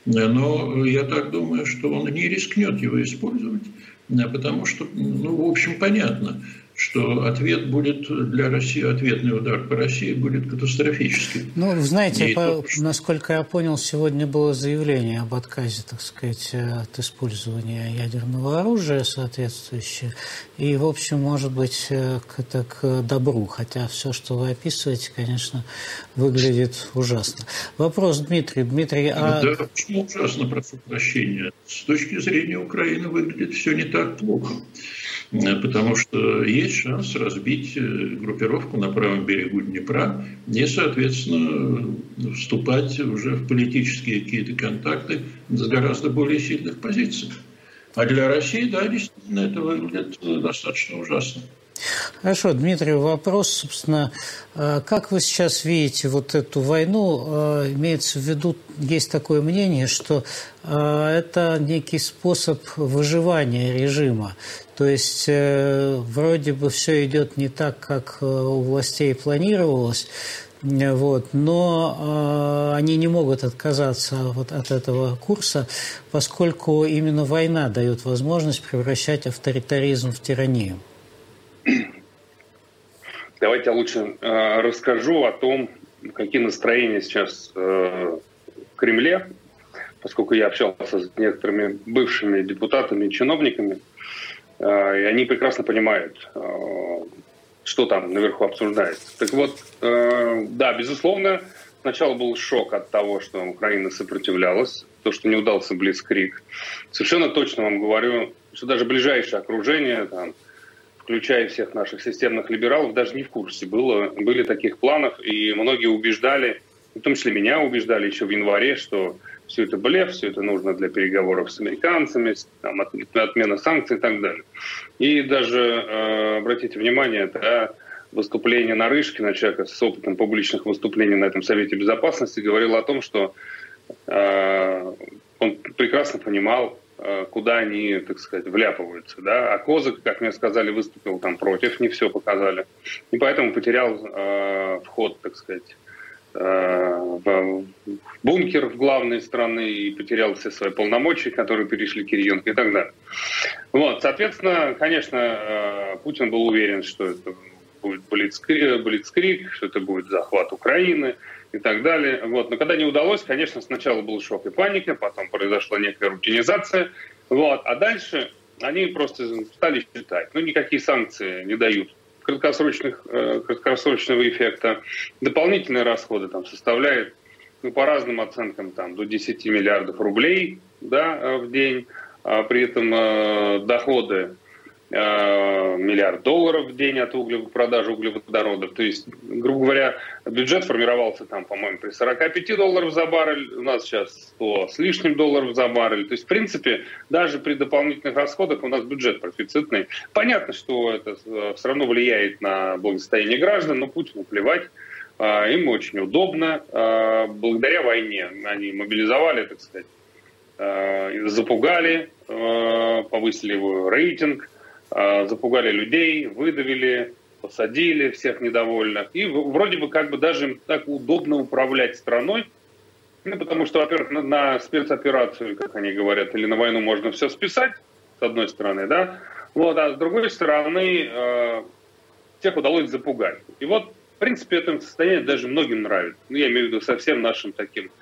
но я так думаю, что он не рискнет его использовать, потому что, ну, в общем, понятно, что ответ будет для России, ответный удар по России будет катастрофическим. Ну, знаете, по, то, насколько я понял, сегодня было заявление об отказе, так сказать, от использования ядерного оружия соответствующее. И, в общем, может быть, это к добру. Хотя все, что вы описываете, конечно, выглядит ужасно. Вопрос, Дмитрий. Дмитрий, а... Да, почему ужасно, прошу прощения? С точки зрения Украины выглядит все не так плохо. Потому что есть шанс разбить группировку на правом берегу Днепра и, соответственно, вступать уже в политические какие-то контакты с гораздо более сильных позиций. А для России, да, действительно, это выглядит достаточно ужасно. Хорошо, Дмитрий, вопрос, собственно, как вы сейчас видите вот эту войну? Имеется в виду, есть такое мнение, что это некий способ выживания режима. То есть вроде бы все идет не так, как у властей планировалось, вот, но они не могут отказаться вот от этого курса, поскольку именно война дает возможность превращать авторитаризм в тиранию. Давайте я лучше э, расскажу о том, какие настроения сейчас э, в Кремле, поскольку я общался с некоторыми бывшими депутатами и чиновниками, э, и они прекрасно понимают, э, что там наверху обсуждается. Так вот, э, да, безусловно, сначала был шок от того, что Украина сопротивлялась, то, что не удался блицкриг. Совершенно точно вам говорю, что даже ближайшее окружение, там, включая всех наших системных либералов, даже не в курсе было, были таких планов, и многие убеждали, в том числе меня убеждали еще в январе, что все это блеф, все это нужно для переговоров с американцами, там, отмена санкций и так далее. И даже, э, обратите внимание, да, выступление Нарышкина, человека с опытом публичных выступлений на этом Совете Безопасности, говорило о том, что э, он прекрасно понимал, куда они, так сказать, вляпываются. Да? А Козак, как мне сказали, выступил там против, не все показали. И поэтому потерял э, вход, так сказать, э, в бункер в главной страны и потерял все свои полномочия, которые перешли к Кириенко и так далее. Вот, соответственно, конечно, э, Путин был уверен, что это будет блицкриг, блицкриг, что это будет захват Украины и так далее. Вот. Но когда не удалось, конечно, сначала был шок и паника, потом произошла некая рутинизация. Вот. А дальше они просто стали считать. Ну, никакие санкции не дают краткосрочных, э, краткосрочного эффекта. Дополнительные расходы там составляют, ну, по разным оценкам, там, до десять миллиардов рублей, да, в день. А при этом э, доходы миллиард долларов в день от угле, продажи углеводородов. То есть, грубо говоря, бюджет формировался там, по-моему, при сорок пять долларов за баррель, у нас сейчас сто с лишним долларов за баррель. То есть, в принципе, даже при дополнительных расходах у нас бюджет профицитный. Понятно, что это все равно влияет на благосостояние граждан, но Путину плевать. им очень удобно. Благодаря войне они мобилизовали, так сказать, запугали, повысили его рейтинг, запугали людей, выдавили, посадили всех недовольных. И вроде бы как бы даже им так удобно управлять страной, ну, потому что, во-первых, на, на спецоперацию, как они говорят, или на войну можно все списать, с одной стороны, да, вот, а с другой стороны, э, всех удалось запугать. И вот, в принципе, это состояние даже многим нравится. Ну, я имею в виду совсем нашим таким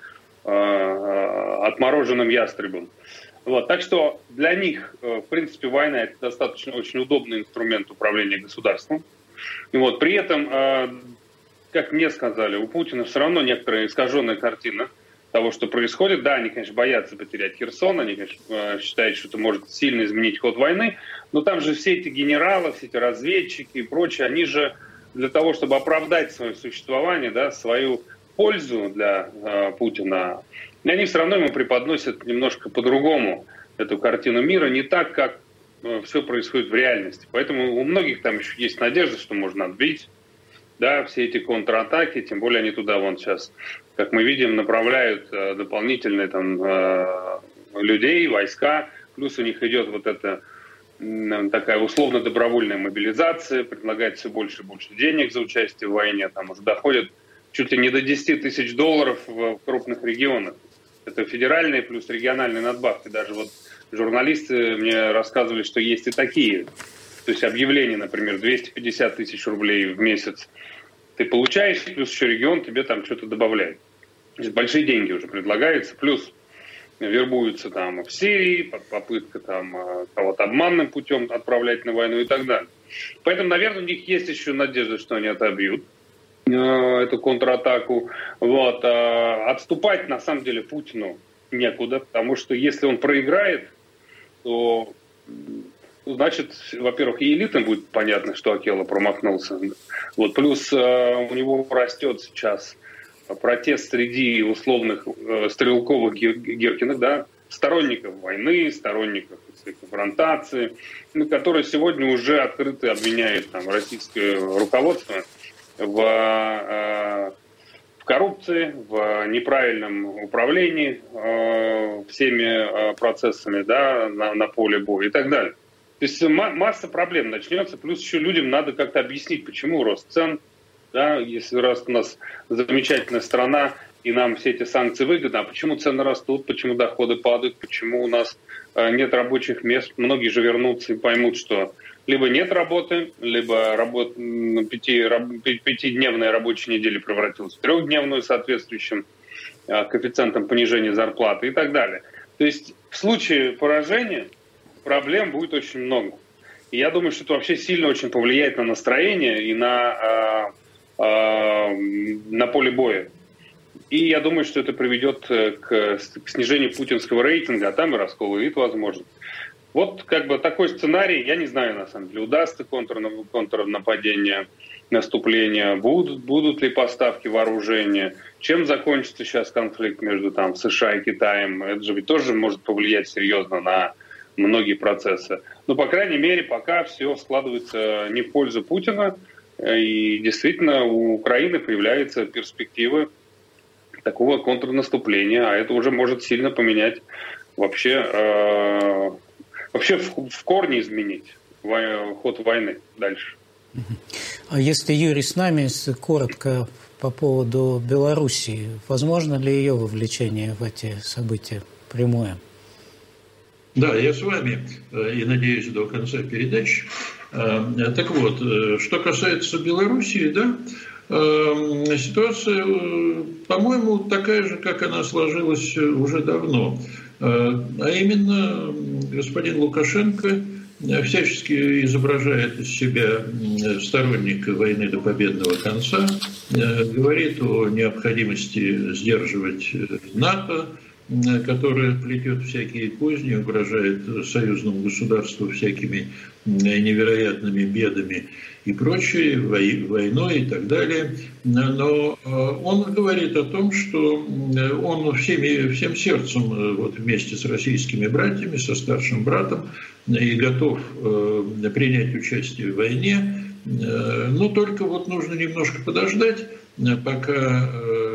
э, отмороженным ястребом. Вот, так что для них, э, в принципе, война – это достаточно очень удобный инструмент управления государством. И вот, при этом, э, как мне сказали, у Путина все равно некоторая искаженная картина того, что происходит. Да, они, конечно, боятся потерять Херсон, они, конечно, считают, что это может сильно изменить ход войны, но там же все эти генералы, все эти разведчики и прочее, они же для того, чтобы оправдать свое существование, да, свою пользу для э, Путина, они все равно ему преподносят немножко по-другому эту картину мира, не так, как э, все происходит в реальности. Поэтому у многих там еще есть надежда, что можно отбить, да, все эти контратаки, тем более они туда вон сейчас, как мы видим, направляют э, дополнительные там э, людей, войска, плюс у них идет вот эта э, такая условно-добровольная мобилизация, предлагает все больше и больше денег за участие в войне, там уже доходят чуть ли не до десяти тысяч долларов в, в крупных регионах. Это федеральные плюс региональные надбавки. Даже вот журналисты мне рассказывали, что есть и такие. То есть объявление, например, двести пятьдесят тысяч рублей в месяц ты получаешь, плюс еще регион тебе там что-то добавляет. То есть большие деньги уже предлагаются, плюс вербуются там в Сирии, попытка там кого-то обманным путем отправлять на войну и так далее. Поэтому, наверное, у них есть еще надежда, что они отобьют э, эту контратаку. Вот. А отступать, на самом деле, Путину некуда, потому что если он проиграет, то... Значит, во-первых, и элитам будет понятно, что Акела промахнулся. Вот, плюс э, у него растет сейчас протест среди условных э, стрелковых гир- Гиркиных, да, сторонников войны, сторонников конфронтации, ну, которые сегодня уже открыто обвиняют там, российское руководство в, э, в коррупции, в неправильном управлении э, всеми э, процессами, да, на, на поле боя и так далее. То есть масса проблем начнется, плюс еще людям надо как-то объяснить, почему рост цен, да, если раз у нас замечательная страна, и нам все эти санкции выгодны, а почему цены растут, почему доходы падают, почему у нас нет рабочих мест, многие же вернутся и поймут, что либо нет работы, либо работ... пяти... пятидневная рабочая неделя превратилась в трехдневную с соответствующим коэффициентом понижения зарплаты и так далее. То есть в случае поражения проблем будет очень много. И я думаю, что это вообще сильно очень повлияет на настроение и на, э, э, на поле боя. И я думаю, что это приведет к, к снижению путинского рейтинга, а там и раскол элит возможен. Вот как бы такой сценарий, я не знаю, на самом деле, удастся контрнападение, наступление, будут, будут ли поставки вооружения, чем закончится сейчас конфликт между там, США и Китаем. Это же ведь тоже может повлиять серьезно на многие процессы. Но, по крайней мере, пока все складывается не в пользу Путина, и действительно у Украины появляются перспективы такого контрнаступления, а это уже может сильно поменять вообще, э, вообще в, в корне изменить во, ход войны дальше. А если Юрий с нами, коротко по поводу Белоруссии, возможно ли ее вовлечение в эти события прямое? Да, я с вами и надеюсь до конца передачи. Так вот, что касается Белоруссии, да, ситуация, по-моему, такая же, как она сложилась уже давно. А именно, господин Лукашенко всячески изображает из себя сторонника войны до победного конца, говорит о необходимости сдерживать НАТО, которая плетет всякие козни, угрожает союзному государству всякими невероятными бедами и прочее, войной и так далее. Но он говорит о том, что он всеми, всем сердцем вот, вместе с российскими братьями, со старшим братом, и готов принять участие в войне. Но только вот нужно немножко подождать, пока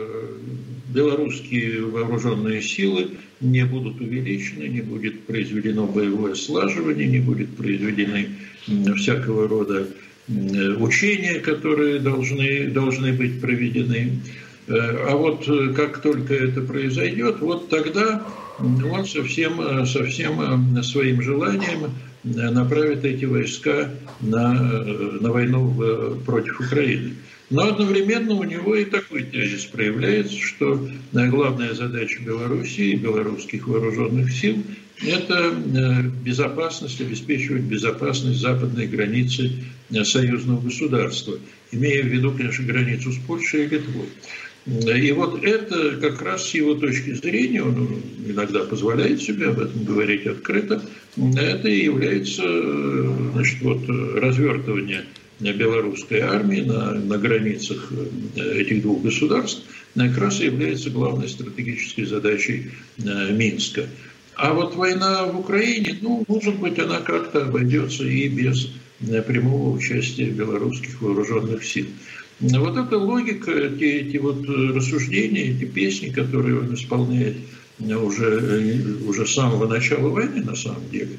белорусские вооруженные силы не будут увеличены, не будет произведено боевое слаживание, не будет произведены всякого рода учения, которые должны, должны быть проведены. А вот как только это произойдет, вот тогда он совсем, совсем своим желанием направит эти войска на, на войну против Украины. Но одновременно у него и такой тезис проявляется, что главная задача Белоруссии и белорусских вооруженных сил – это безопасность, обеспечивать безопасность западной границы союзного государства, имея в виду, конечно, границу с Польшей и Литвой. И вот это как раз с его точки зрения, он иногда позволяет себе об этом говорить открыто, это и является, значит, вот, развертывание белорусской армии на, на границах этих двух государств как раз и является главной стратегической задачей Минска. А вот война в Украине, ну, может быть, она как-то обойдется и без прямого участия белорусских вооруженных сил. Вот эта логика, эти, эти вот рассуждения, эти песни, которые он исполняет уже, уже с самого начала войны, на самом деле,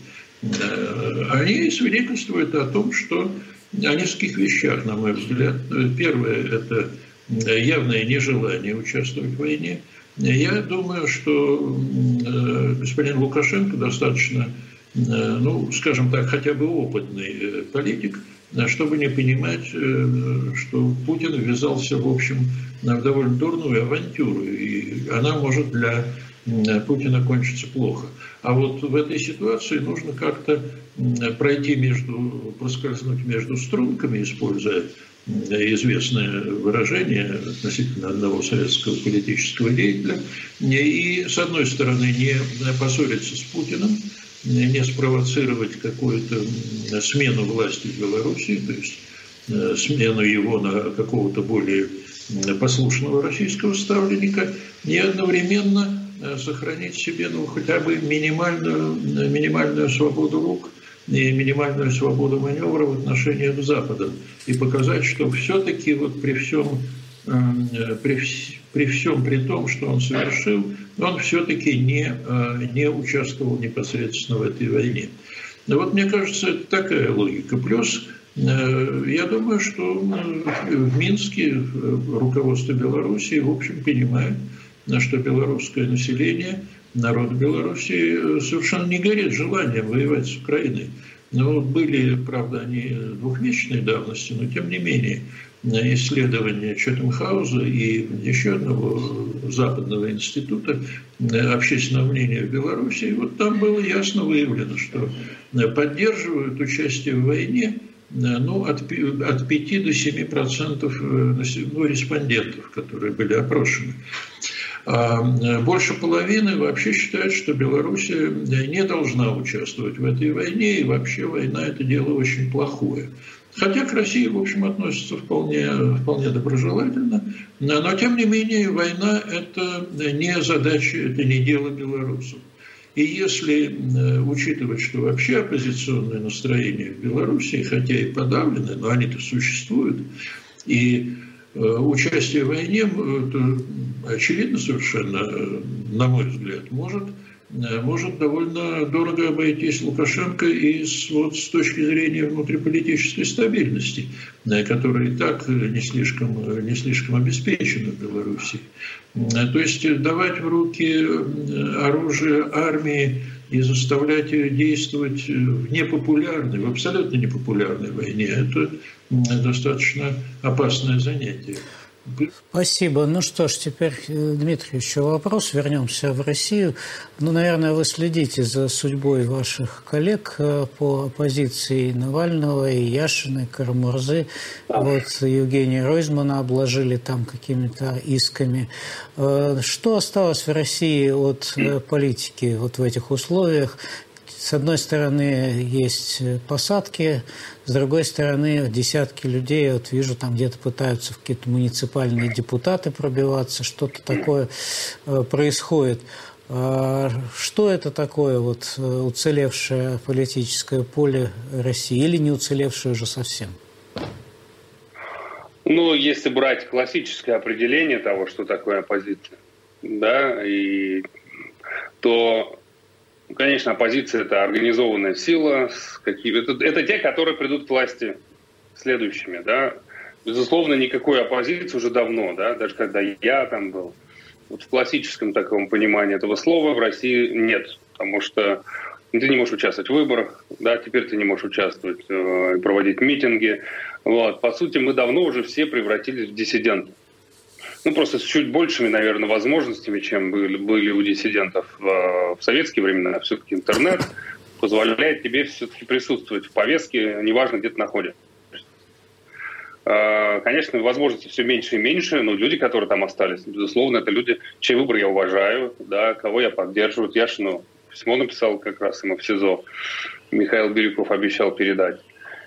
они свидетельствуют о том, что о нескольких вещах, на мой взгляд. Первое – это явное нежелание участвовать в войне. Я думаю, что господин Лукашенко достаточно, ну, скажем так, хотя бы опытный политик, чтобы не понимать, что Путин ввязался, в общем, в довольно дурную авантюру, и она может для Путина кончится плохо. А вот в этой ситуации нужно как-то пройти между, проскользнуть между струнками, используя известное выражение относительно одного советского политического деятеля, и, с одной стороны, не поссориться с Путиным, не спровоцировать какую-то смену власти в Беларуси, то есть смену его на какого-то более послушного российского ставленника, и одновременно сохранить себе, ну, хотя бы минимальную, минимальную свободу рук и минимальную свободу маневра в отношениях с Западом. И показать, что все-таки вот при всем, при, при всем при том, что он совершил, он все-таки не, не участвовал непосредственно в этой войне. Но вот мне кажется, это такая логика. Плюс я думаю, что в Минске руководство Белоруссии, в общем, понимает, что белорусское население, народ Белоруссии совершенно не горит желанием воевать с Украиной. Но были, правда, они двухмесячной давности, но тем не менее исследования Четтем-Хауза и еще одного западного института общественного мнения в Беларуси, вот там было ясно выявлено, что поддерживают участие в войне, ну, от, от пяти до семи процентов, ну, респондентов, которые были опрошены. А больше половины вообще считают, что Белоруссия не должна участвовать в этой войне, и вообще война – это дело очень плохое. Хотя к России, в общем, относятся вполне, вполне доброжелательно, но, тем не менее, война – это не задача, это не дело белорусов. И если учитывать, что вообще оппозиционные настроения в Белоруссии, хотя и подавлены, но они-то существуют, и участие в войне, это очевидно совершенно, на мой взгляд, может, может довольно дорого обойтись Лукашенко и с, вот, с точки зрения внутриполитической стабильности, которая и так не слишком, не слишком обеспечена в Беларуси. То есть давать в руки оружие армии и заставлять ее действовать в непопулярной, в абсолютно непопулярной войне, это достаточно опасное занятие. Спасибо. Ну что ж, теперь, Дмитрий, еще вопрос. Вернемся в Россию. Ну, наверное, вы следите за судьбой ваших коллег по оппозиции Навального, и Яшина, и Карамурзы. Вот Евгения Ройзмана обложили там какими-то исками. Что осталось в России от политики вот в этих условиях? С одной стороны, есть посадки, с другой стороны, десятки людей, вот вижу, там где-то пытаются в какие-то муниципальные депутаты пробиваться, что-то такое происходит. Что это такое, вот, уцелевшее политическое поле России или не уцелевшее уже совсем? Ну, если брать классическое определение того, что такое оппозиция, да, и, то, конечно, оппозиция – это организованная сила, с какими, это, это те, которые придут к власти следующими, да. Безусловно, никакой оппозиции уже давно, да, даже когда я там был. Вот в классическом таком понимании этого слова в России нет, потому что ты не можешь участвовать в выборах, да, теперь ты не можешь участвовать, э, проводить митинги. Вот. По сути, мы давно уже все превратились в диссидентов. Ну, просто с чуть большими, наверное, возможностями, чем были, были у диссидентов в, в советские времена. Все-таки интернет позволяет тебе все-таки присутствовать в повестке, неважно, где ты находишься. Конечно, возможностей все меньше и меньше, но люди, которые там остались, безусловно, это люди, чей выбор я уважаю, да, кого я поддерживаю. Я ж, ну, письмо написал как раз ему в СИЗО, Михаил Бирюков обещал передать.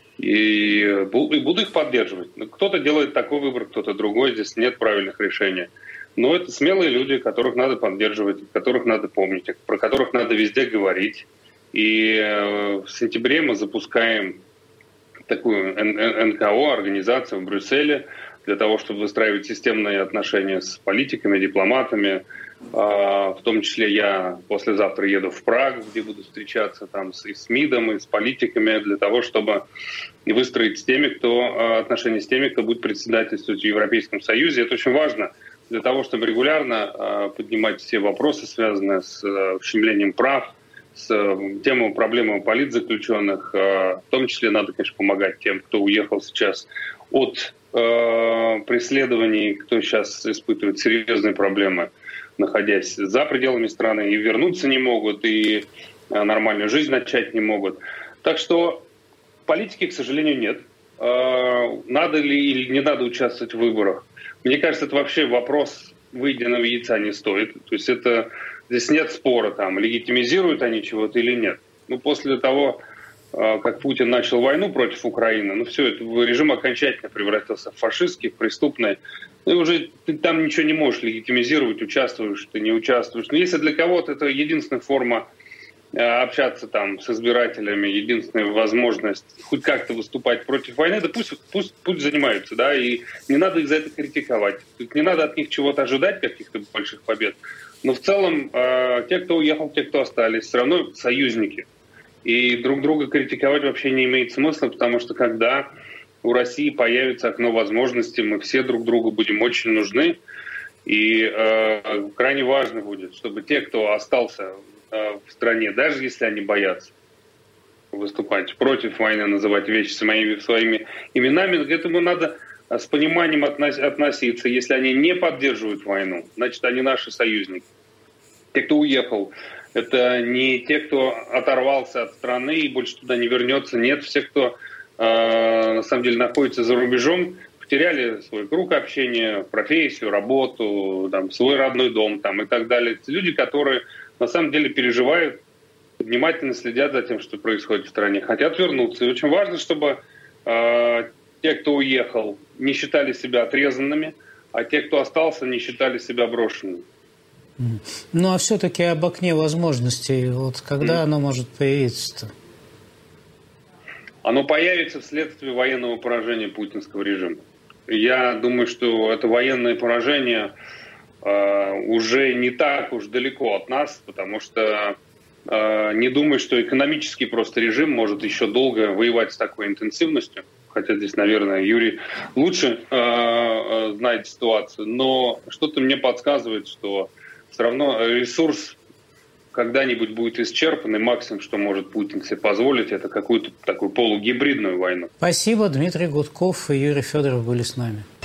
И буду их поддерживать. Кто-то делает такой выбор, кто-то другой, здесь нет правильных решений. Но это смелые люди, которых надо поддерживать, которых надо помнить, про которых надо везде говорить. И в сентябре мы запускаем такую эн ка о, организацию в Брюсселе, для того, чтобы выстраивать системные отношения с политиками, дипломатами. В том числе я послезавтра еду в Прагу, где буду встречаться там и с МИДом, и с политиками, для того, чтобы выстроить с теми, кто, отношения с теми, кто будет председательствовать в Европейском Союзе. Это очень важно для того, чтобы регулярно поднимать все вопросы, связанные с ущемлением прав, с темой проблемы политзаключенных. В том числе надо, конечно, помогать тем, кто уехал сейчас от э, преследований, кто сейчас испытывает серьезные проблемы, находясь за пределами страны, и вернуться не могут, и нормальную жизнь начать не могут. Так что политики, к сожалению, нет. Э, надо ли или не надо участвовать в выборах? Мне кажется, это вообще вопрос выеденного яйца не стоит. То есть это здесь нет спора, там, легитимизируют они чего-то или нет. Ну, после того, как Путин начал войну против Украины, ну, все, это режим окончательно превратился в фашистский, в преступный. Ну, и уже ты там ничего не можешь легитимизировать, участвуешь ты, не участвуешь. Но если для кого-то это единственная форма общаться там с избирателями, единственная возможность хоть как-то выступать против войны, да пусть, пусть, пусть занимаются, да, и не надо их за это критиковать. Не надо от них чего-то ожидать, каких-то больших побед. Но в целом э, те, кто уехал, те, кто остались, все равно союзники. И друг друга критиковать вообще не имеет смысла, потому что когда у России появится окно возможностей, мы все друг другу будем очень нужны. И э, крайне важно будет, чтобы те, кто остался э, в стране, даже если они боятся выступать против войны, называть вещи своими, своими именами, к этому надо с пониманием относиться. Если они не поддерживают войну, значит, они наши союзники. Те, кто уехал, это не те, кто оторвался от страны и больше туда не вернется. Нет, все, кто э, на самом деле находится за рубежом, потеряли свой круг общения, профессию, работу, там, свой родной дом там, и так далее. Это люди, которые на самом деле переживают, внимательно следят за тем, что происходит в стране, хотят вернуться. И очень важно, чтобы э, те, кто уехал, не считали себя отрезанными, а те, кто остался, не считали себя брошенными. Ну, а все-таки об окне возможностей, вот когда mm. оно может появиться-то? Оно появится вследствие военного поражения путинского режима. Я думаю, что это военное поражение э, уже не так уж далеко от нас, потому что э, не думаю, что экономический просто режим может еще долго воевать с такой интенсивностью. Хотя здесь, наверное, Юрий лучше э, э, знает ситуацию. Но что-то мне подсказывает, что все равно ресурс когда-нибудь будет исчерпан, и максимум, что может Путин себе позволить, это какую-то такую полугибридную войну. Спасибо. Дмитрий Гудков и Юрий Федоров были с нами.